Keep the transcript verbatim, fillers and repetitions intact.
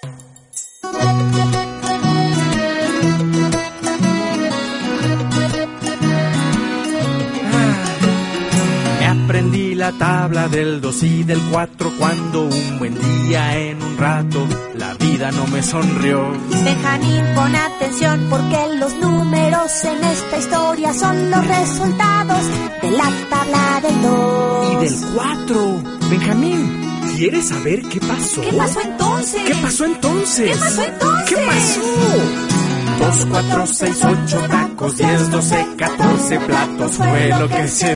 Aprendí la tabla del dos y del cuatro cuando un buen día en un rato la vida no me sonrió. Benjamín, pon atención porque los números en esta historia son los resultados de la tabla del dos. Y del cuatro. Benjamín, ¿quieres saber qué pasó? ¿Qué pasó entonces? ¿Qué pasó entonces? ¿Qué pasó entonces? ¿Qué pasó? Dos, cuatro, seis, ocho tacos, diez, doce, catorce platos fue lo que se